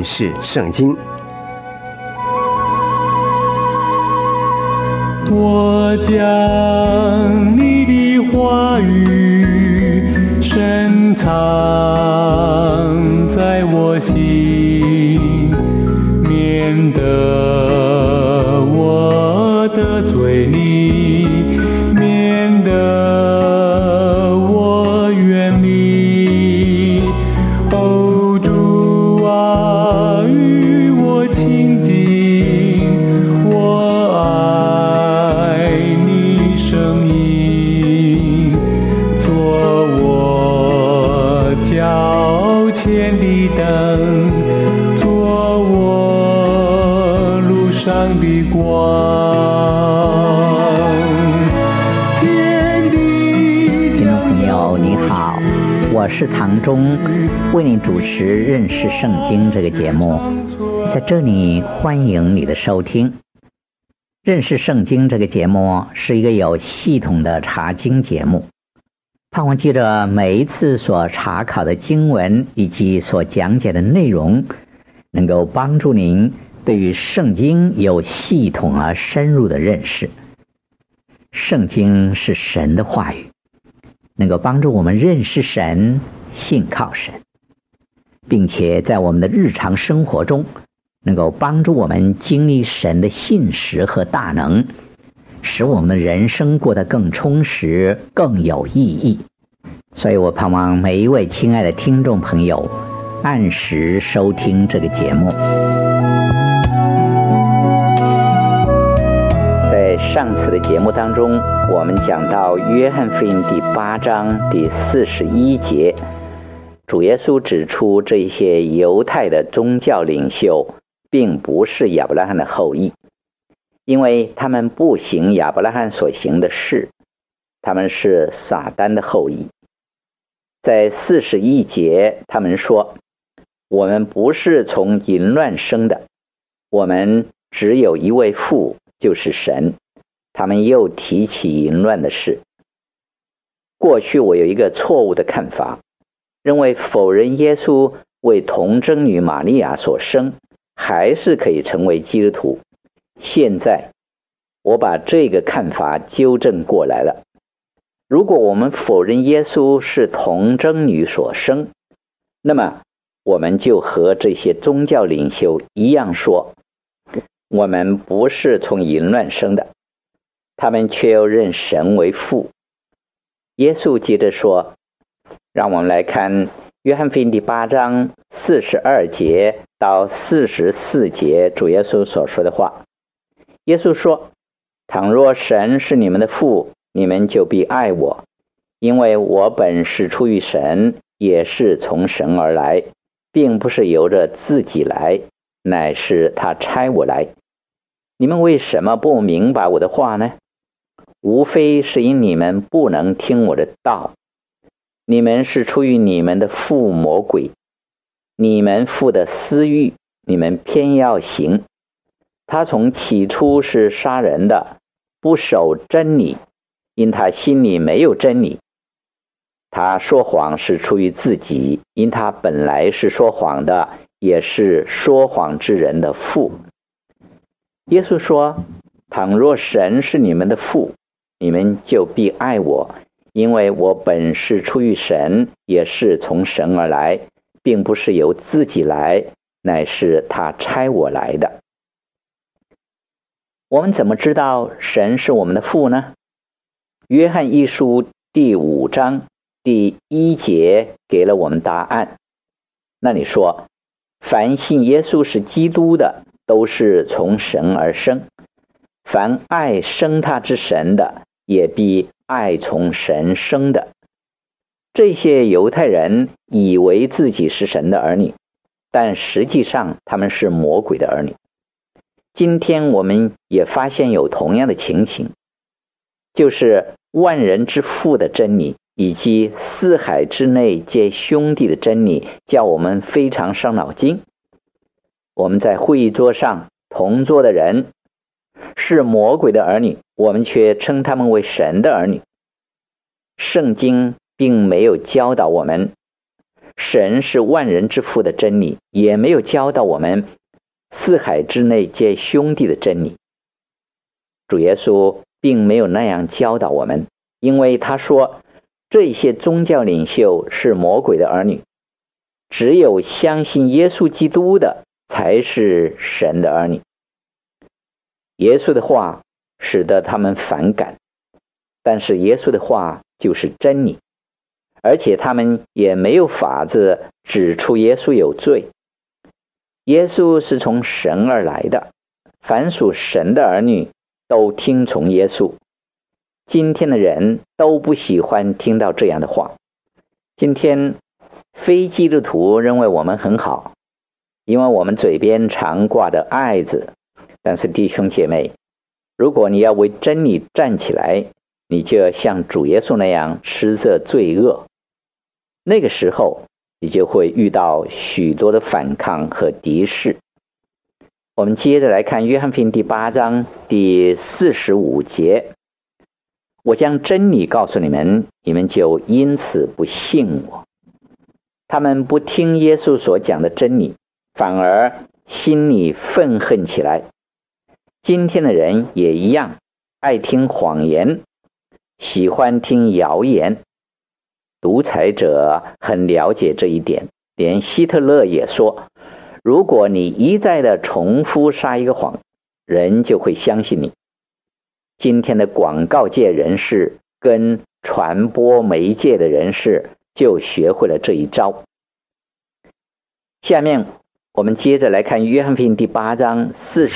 识圣经。 我将你的话语深藏在我心，免得我得罪你，免得我远离。哦，主啊，与我亲近，我爱你声音，做我脚前的灯，做我路上的光。 听众朋友你好，我是唐忠，为你主持认识圣经这个节目。在这里欢迎你的收听。认识圣经这个节目是一个有系统的查经节目，盼望借着每一次所查考的经文以及所讲解的内容，能够帮助您对于圣经有系统而深入的认识。圣经是神的话语，能够帮助我们认识神，信靠神，并且在我们的日常生活中能够帮助我们经历神的信实和大能，使我们的人生过得更充实，更有意义。所以我盼望每一位亲爱的听众朋友按时收听这个节目。在上次的节目当中，我们讲到约翰福音第8章第41节，主耶稣指出这些犹太的宗教领袖并不是亚伯拉罕的后裔，因为他们不行亚伯拉罕所行的事，他们是撒旦的后裔。在41节他们说，我们不是从淫乱生的，我们只有一位父，就是神。他们又提起淫乱的事。过去我有一个错误的看法，认为否认耶稣为童贞女玛利亚所生，还是可以成为基督徒。现在我把这个看法纠正过来了。如果我们否认耶稣是童贞女所生，那么我们就和这些宗教领袖一样说，我们不是从淫乱生的，他们却又认神为父。耶稣接着说，让我们来看约翰福音第8章42节到44节，主耶稣所说的话。耶稣说，倘若神是你们的父，你们就必爱我，因为我本是出于神，也是从神而来，并不是由着自己来，乃是他差我来。你们为什么不明白我的话呢？无非是因你们不能听我的道。你们是出于你们的父魔鬼，你们父的私欲，你们偏要行。他从起初是杀人的，不守真理，因他心里没有真理。他说谎是出于自己，因他本来是说谎的，也是说谎之人的父。耶稣说，倘若神是你们的父，你们就必爱我，因为我本是出于神，也是从神而来，并不是由自己来，乃是他差我来的。我们怎么知道神是我们的父呢？约翰一书第5章第1节给了我们答案。那里说，凡信耶稣是基督的，都是从神而生，凡爱生他之神的，也必爱从神生的。这些犹太人以为自己是神的儿女，但实际上他们是魔鬼的儿女。今天我们也发现有同样的情形，就是万人之父的真理以及四海之内皆兄弟的真理，叫我们非常伤脑筋。我们在会议桌上同桌的人是魔鬼的儿女，我们却称他们为神的儿女。圣经并没有教导我们神是万人之父的真理，也没有教导我们四海之内皆兄弟的真理。主耶稣并没有那样教导我们，因为他说这些宗教领袖是魔鬼的儿女，只有相信耶稣基督的才是神的儿女。耶稣的话使得他们反感，但是耶稣的话就是真理，而且他们也没有法子指出耶稣有罪。耶稣是从神而来的，凡属神的儿女都听从耶稣。今天的人都不喜欢听到这样的话。今天非基督徒认为我们很好，因为我们嘴边常挂着爱字。但是弟兄姐妹，如果你要为真理站起来，你就要像主耶稣那样吃这罪恶，那个时候你就会遇到许多的反抗和敌视。我们接着来看约翰福音第8章第45节，我将真理告诉你们，你们就因此不信我。他们不听耶稣所讲的真理，反而心里愤恨起来。今天的人也一样，爱听谎言，喜欢听谣言。独裁者很了解这一点，连希特勒也说，如果你一再的重复撒一个谎，人就会相信你。今天的广告界人士跟传播媒介的人士就学会了这一招。下面我们接着来看约翰福音第8章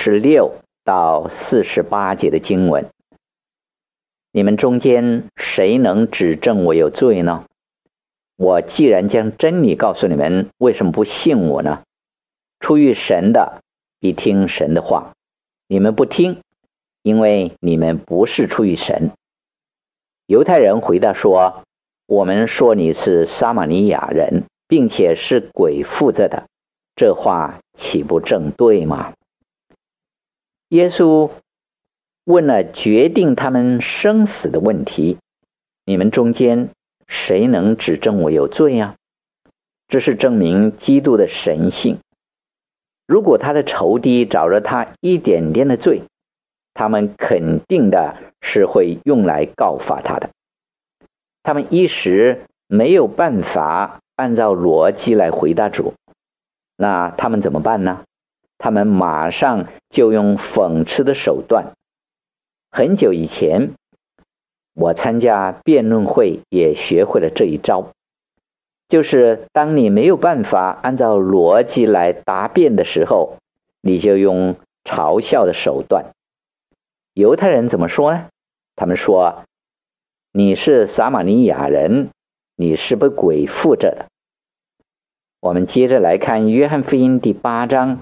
46到48节的经文。你们中间谁能指证我有罪呢？我既然将真理告诉你们，为什么不信我呢？出于神的必听神的话，你们不听，因为你们不是出于神。犹太人回答说，我们说你是撒玛利亚人，并且是鬼附着的，这话岂不正对吗？耶稣问了决定他们生死的问题，你们中间谁能指证我有罪啊？这是证明基督的神性。如果他的仇敌找着他一点点的罪，他们肯定的是会用来告发他的。他们一时没有办法按照逻辑来回答主，那他们怎么办呢？他们马上就用讽刺的手段。很久以前，我参加辩论会也学会了这一招，就是当你没有办法按照逻辑来答辩的时候，你就用嘲笑的手段。犹太人怎么说呢？他们说，你是撒玛利亚人，你是被鬼附着的。我们接着来看约翰福音第8章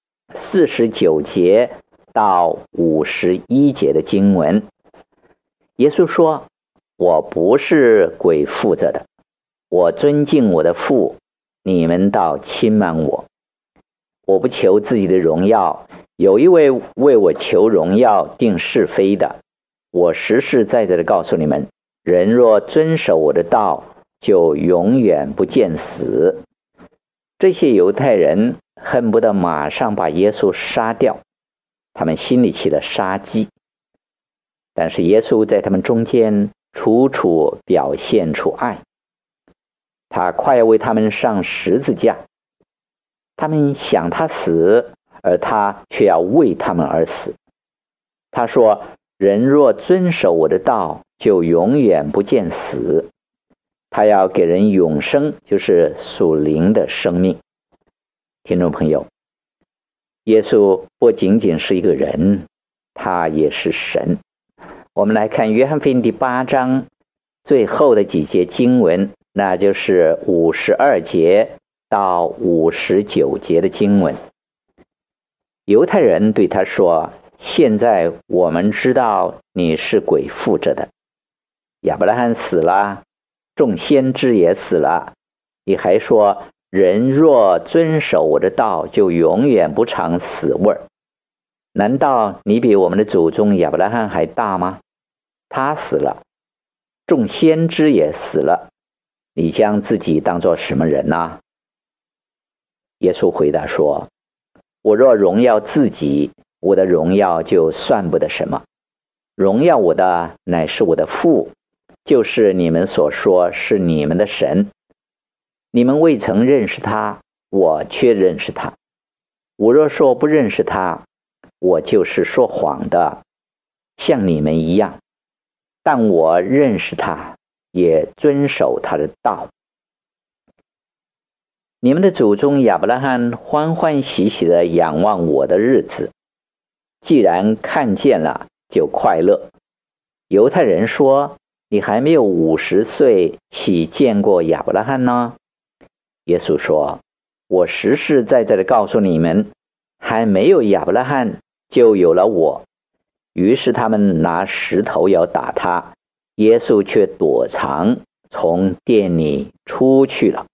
49节到51节的经文。耶稣说，我不是鬼附着的，我尊敬我的父，你们倒轻慢我。我不求自己的荣耀，有一位为我求荣耀定是非的。我实实在在的告诉你们，人若遵守我的道，就永远不见死。这些犹太人恨不得马上把耶稣杀掉，他们心里起了杀机。但是耶稣在他们中间处处表现出爱，他快要为他们上十字架，他们想他死，而他却要为他们而死。他说，人若遵守我的道，就永远不见死。他要给人永生，就是属灵的生命。听众朋友，耶稣不仅仅是一个人，他也是神。我们来看约翰福音第8章最后的几节经文，那就是52节到59节的经文。犹太人对他说，现在我们知道你是鬼附着的，亚伯拉罕死了，众先知也死了，你还说人若遵守我的道，就永远不尝死味儿。难道你比我们的祖宗亚伯拉罕还大吗？他死了，众先知也死了， 你将自己当作什么人呢？耶稣回答说，我若荣耀自己，我的荣耀就算不得什么，荣耀我的乃是我的父，就是你们所说是你们的神。你们未曾认识他，我却认识他。我若说不认识他，我就是说谎的，像你们一样。但我认识他，也遵守他的道。你们的祖宗亚伯拉罕欢欢喜喜地仰望我的日子，既然看见了，就快乐。犹太人说，你还没有50岁，岂见过亚伯拉罕呢？耶稣说，我实实在在地告诉你们，还没有亚伯拉罕，就有了我。于是他们拿石头要打他，耶稣却躲藏，从殿里出去了。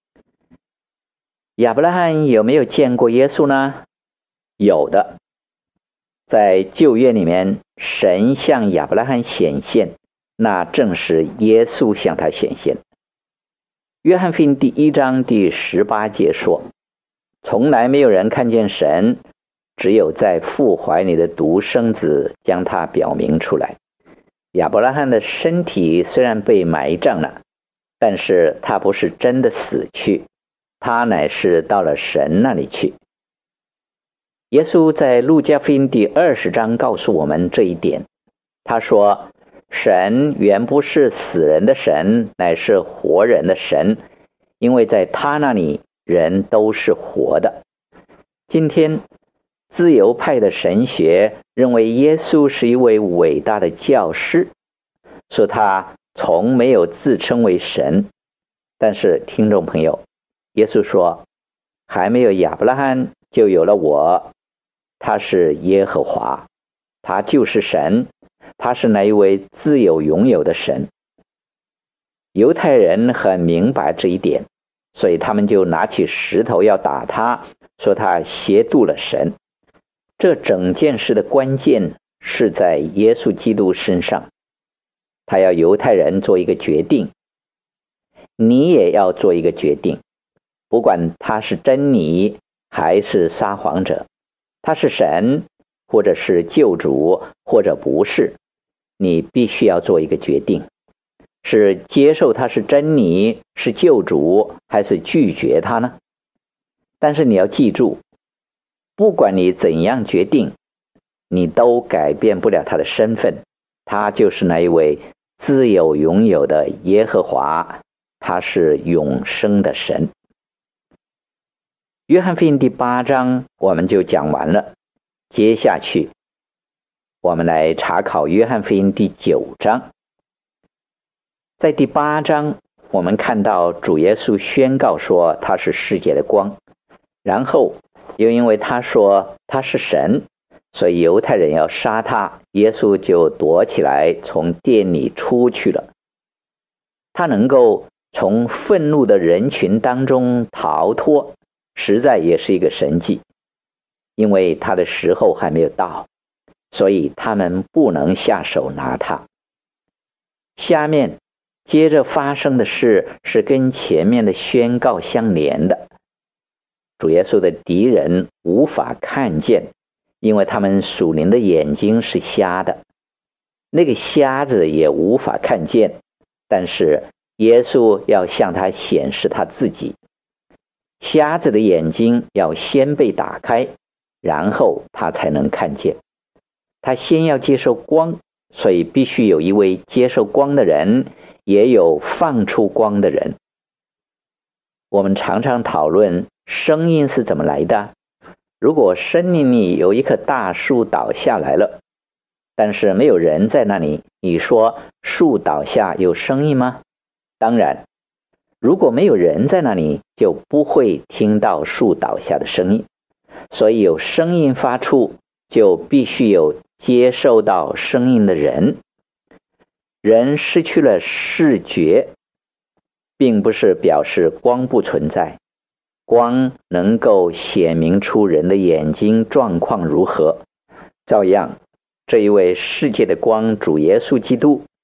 亚伯拉罕有没有见过耶稣呢？有的。在旧约里面，神向亚伯拉罕显现，那正是耶稣向他显现。约翰福音第1章第18节说，从来没有人看见神，只有在父怀里的独生子将他表明出来。亚伯拉罕的身体虽然被埋葬了，但是他不是真的死去，他乃是到了神那里去。耶稣在路加福音第20章告诉我们这一点。他说，神原不是死人的神，乃是活人的神，因为在他那里人都是活的。今天自由派的神学认为耶稣是一位伟大的教师，说他从没有自称为神。但是听众朋友，耶稣说，还没有亚伯拉罕，就有了我。他是耶和华，他就是神，他是那一位自有永有的神。犹太人很明白这一点，所以他们就拿起石头要打他，说他邪妒了神。这整件事的关键是在耶稣基督身上，他要犹太人做一个决定，你也要做一个决定，不管他是真理还是撒谎者，他是神或者是救主或者不是，你必须要做一个决定，是接受他是真理是救主，还是拒绝他呢？但是你要记住，不管你怎样决定，你都改变不了他的身份，他就是那一位自有永有的耶和华，他是永生的神。约翰福音第8章我们就讲完了，接下去我们来查考约翰福音第9章。在第8章我们看到主耶稣宣告说他是世界的光，然后又因为他说他是神，所以犹太人要杀他，耶稣就躲起来从殿里出去了。他能够从愤怒的人群当中逃脱，实在也是一个神迹，因为他的时候还没有到，所以他们不能下手拿他。下面接着发生的事是跟前面的宣告相连的。主耶稣的敌人无法看见，因为他们属灵的眼睛是瞎的，那个瞎子也无法看见，但是耶稣要向他显示他自己。瞎子的眼睛要先被打开，然后他才能看见。他先要接受光，所以必须有一位接受光的人，也有放出光的人。我们常常讨论声音是怎么来的。如果森林里有一棵大树倒下来了，但是没有人在那里，你说树倒下有声音吗？当然，如果没有人在那里，就不会听到树倒下的声音。所以有声音发出，就必须有接受到声音的人。人失去了视觉，并不是表示光不存在，光能够显明出人的眼睛状况如何。照样，这一位世界的光主耶稣基督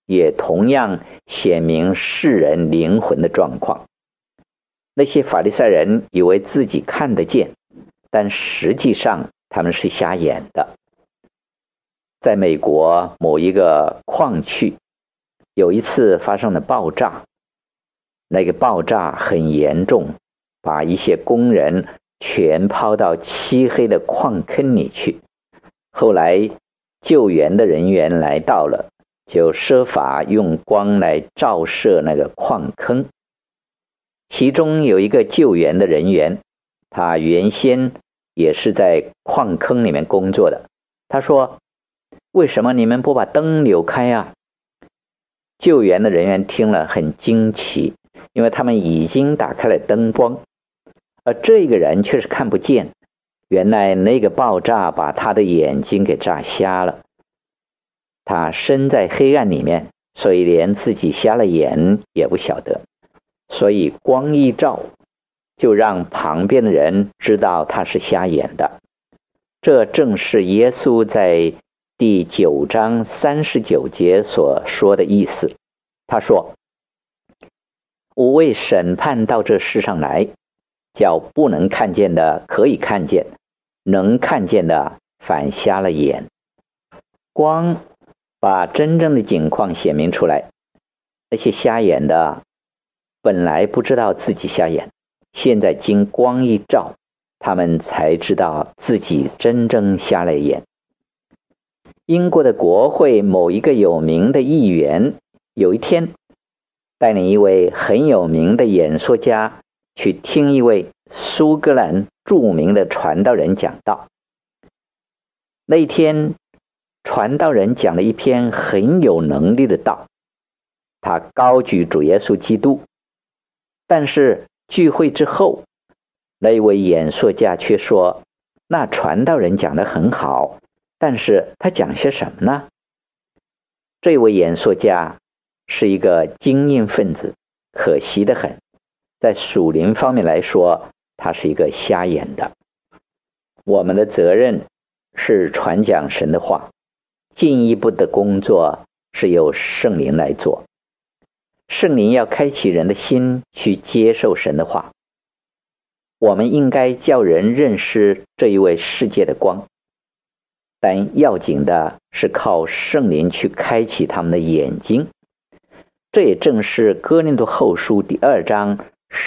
也同样显明世人灵魂的状况。那些法利赛人以为自己看得见，但实际上他们是瞎眼的。在美国某一个矿区，有一次发生了爆炸，那个爆炸很严重，把一些工人全抛到漆黑的矿坑里去。后来救援的人员来到了，就设法用光来照射那个矿坑。其中有一个救援的人员，他原先也是在矿坑里面工作的。他说：为什么你们不把灯扭开啊？救援的人员听了很惊奇，因为他们已经打开了灯光，而这个人却是看不见。原来那个爆炸把他的眼睛给炸瞎了，他身在黑暗里面，所以连自己瞎了眼也不晓得。所以光一照，就让旁边的人知道他是瞎眼的。这正是耶稣在第9章39节所说的意思。他说：我为审判到这世上来，叫不能看见的可以看见，能看见的反瞎了眼。光把真正的景况显明出来。那些瞎眼的本来不知道自己瞎眼，现在经光一照，他们才知道自己真正瞎了眼。英国的国会某一个有名的议员，有一天带领一位很有名的演说家去听一位苏格兰著名的传道人讲道。那一天传道人讲了一篇很有能力的道，他高举主耶稣基督。但是聚会之后，那位演说家却说，那传道人讲得很好，但是他讲些什么呢？这位演说家是一个精英分子，可惜得很。在属灵方面来说，他是一个瞎眼的。我们的责任是传讲神的话，进一步的工作是由圣灵来做。圣灵要开启人的心去接受神的话。我们应该叫人认识这一位世界的光，但要紧的是靠圣灵去开启他们的眼睛。这也正是哥林多后书第2章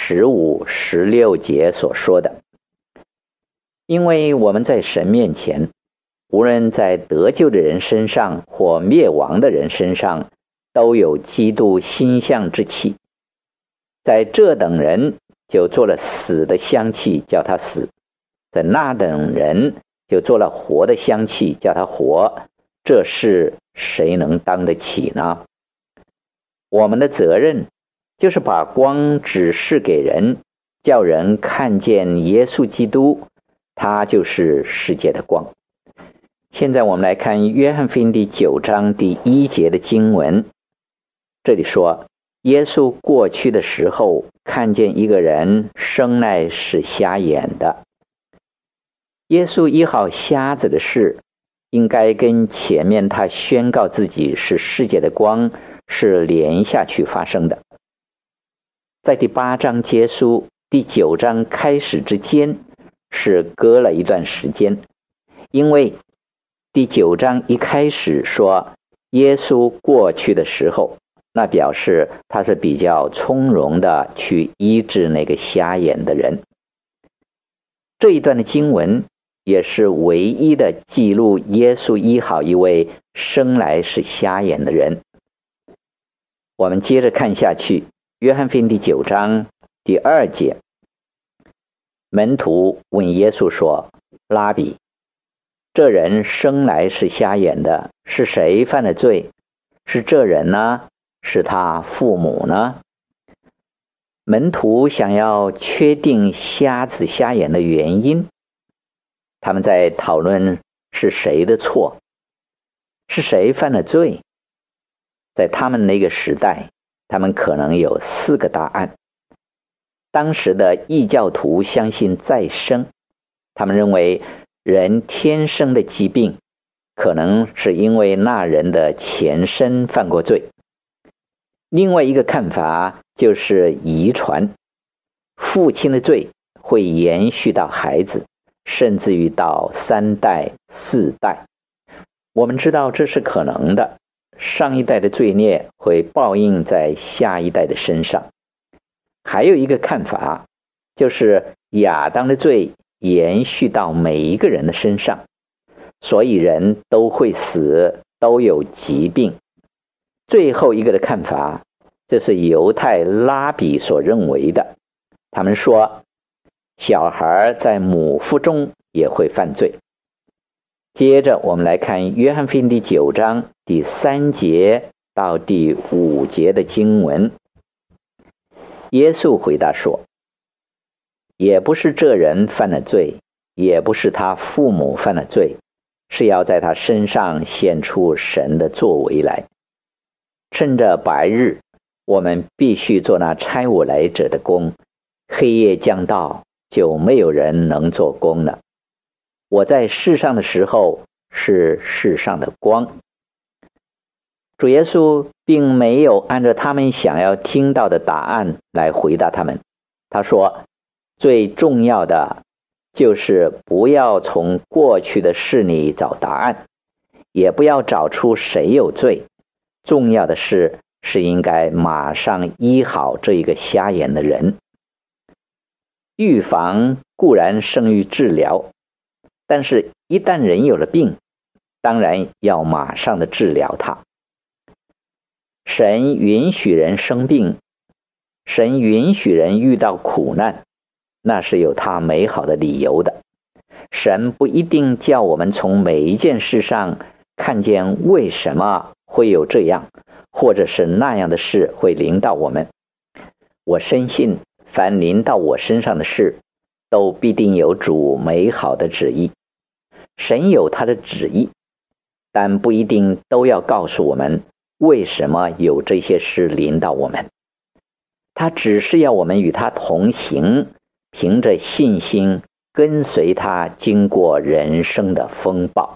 15、16节所说的。因为我们在神面前，无论在得救的人身上或灭亡的人身上，都有基督馨香之气。在这等人就做了死的香气，叫他死；在那等人就做了活的香气，叫他活。这事谁能当得起呢？我们的责任就是把光指示给人，叫人看见耶稣基督，他就是世界的光。现在我们来看约翰福音第9章第1节的经文。这里说，耶稣过去的时候，看见一个人生来是瞎眼的。耶稣医好瞎子的事，应该跟前面他宣告自己是世界的光是连下去发生的。在第8章结束、第9章开始之间是隔了一段时间，因为第9章一开始说耶稣过去的时候，那表示他是比较从容的去医治那个瞎眼的人。这一段的经文也是唯一的记录耶稣医好一位生来是瞎眼的人。我们接着看下去，约翰福音第9章第2节，门徒问耶稣说，拉比，这人生来是瞎眼的，是谁犯了罪？是这人呢？是他父母呢？门徒想要确定瞎子瞎眼的原因，他们在讨论是谁的错，是谁犯了罪。在他们那个时代，他们可能有4个答案。当时的异教徒相信再生，他们认为人天生的疾病可能是因为那人的前身犯过罪， 另外一个看法就是遗传，父亲的罪会延续到孩子，甚至于到3代、4代。我们知道这是可能的，上一代的罪孽会报应在下一代的身上。还有一个看法，就是亚当的罪延续到每一个人的身上，所以人都会死，都有疾病。最后一个的看法，这是犹太拉比所认为的，他们说小孩在母腹中也会犯罪。接着我们来看约翰福音第9章第3节到第5节的经文。耶稣回答说，也不是这人犯了罪，也不是他父母犯了罪，是要在他身上显出神的作为来。趁着白日，我们必须做那差我来者的工，黑夜将到，就没有人能做工了。我在世上的时候是世上的光。主耶稣并没有按照他们想要听到的答案来回答他们。他说，最重要的就是不要从过去的事里找答案，也不要找出谁有罪。重要的是应该马上医好这一个瞎眼的人。预防固然胜于治疗，但是一旦人有了病，当然要马上的治疗他。神允许人生病，神允许人遇到苦难，那是有他美好的理由的。神不一定叫我们从每一件事上看见为什么会有这样或者是那样的事会临到我们。我深信凡临到我身上的事，都必定有主美好的旨意。神有他的旨意，但不一定都要告诉我们为什么有这些事临到我们。他只是要我们与他同行，凭着信心跟随他经过人生的风暴。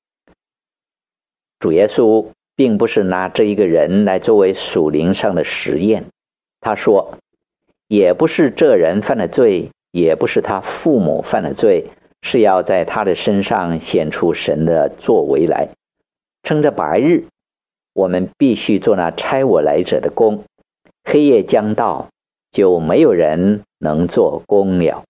主耶稣并不是拿这一个人来作为属灵上的实验。他说，也不是这人犯了罪，也不是他父母犯了罪，是要在他的身上显出神的作为来。趁着白日，我们必须做那差我来者的工，黑夜将到，就没有人能做工了。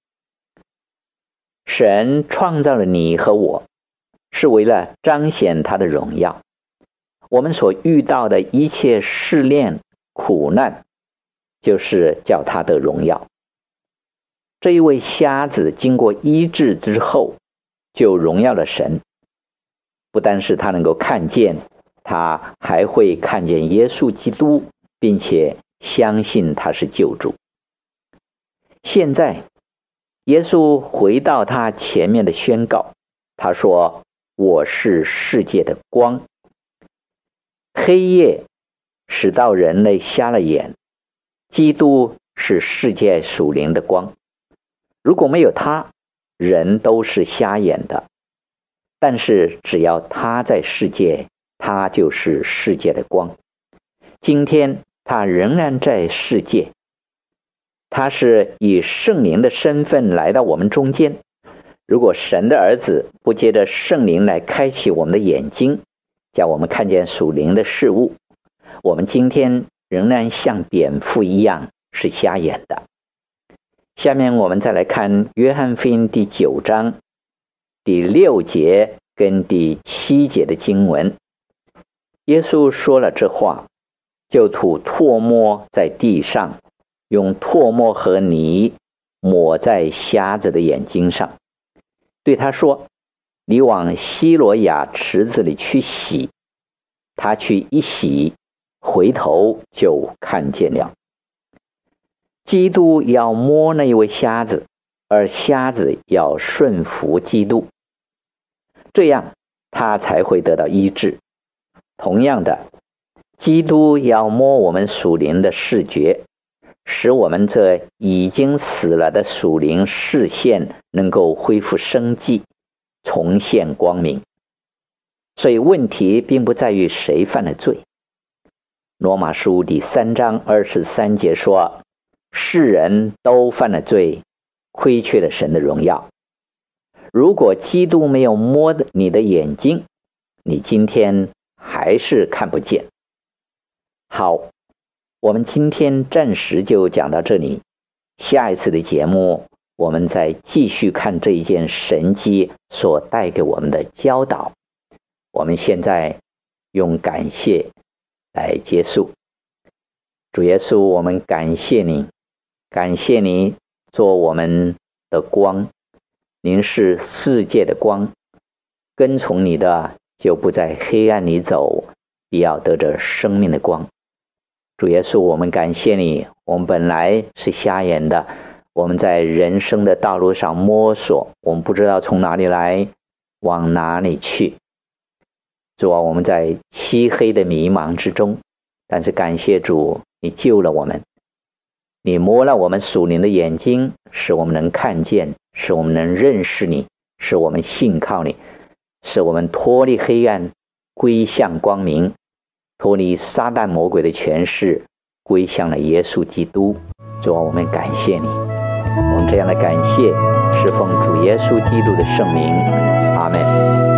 神创造了你和我，是为了彰显他的荣耀。我们所遇到的一切试炼、苦难，就是叫他得荣耀。这一位瞎子经过医治之后，就荣耀了神。不单是他能够看见，他还会看见耶稣基督，并且相信他是救主。现在耶稣回到他前面的宣告，他说，我是世界的光。黑夜使到人类瞎了眼，基督是世界属灵的光。如果没有他，人都是瞎眼的。但是只要他在世界，他就是世界的光。今天他仍然在世界，他是以圣灵的身份来到我们中间。如果神的儿子不借着圣灵来开启我们的眼睛，叫我们看见属灵的事物，我们今天仍然像蝙蝠一样是瞎眼的。下面我们再来看约翰福音第9章第6节跟第7节的经文。耶稣说了这话，就吐唾沫在地上，用唾沫和泥抹在瞎子的眼睛上，对他说，你往西罗亚池子里去洗。他去一洗，回头就看见了。基督要摸那一位瞎子，而瞎子要顺服基督，这样他才会得到医治。同样的，基督要摸我们属灵的视觉，使我们这已经死了的属灵视线能够恢复生机，重现光明。所以问题并不在于谁犯了罪， 罗马书第3章23节说，世人都犯了罪，亏缺了神的荣耀。如果基督没有摸你的眼睛，你今天还是看不见。好，我们今天暂时就讲到这里，下一次的节目我们再继续看这一件神迹所带给我们的教导。我们现在用感谢来结束。主耶稣，我们感谢你，感谢你做我们的光，您是世界的光，跟从你的就不在黑暗里走，必要得着生命的光。主耶稣，我们感谢你，我们本来是瞎眼的，我们在人生的道路上摸索，我们不知道从哪里来，往哪里去。主啊，我们在漆黑的迷茫之中，但是感谢主，你救了我们，你摸了我们属灵的眼睛，使我们能看见，使我们能认识你，使我们信靠你，使我们脱离黑暗，归向光明，脱离撒旦魔鬼的权势，归向了耶稣基督。主啊，我们感谢你，我们这样的感谢是奉主耶稣基督的圣名，阿们。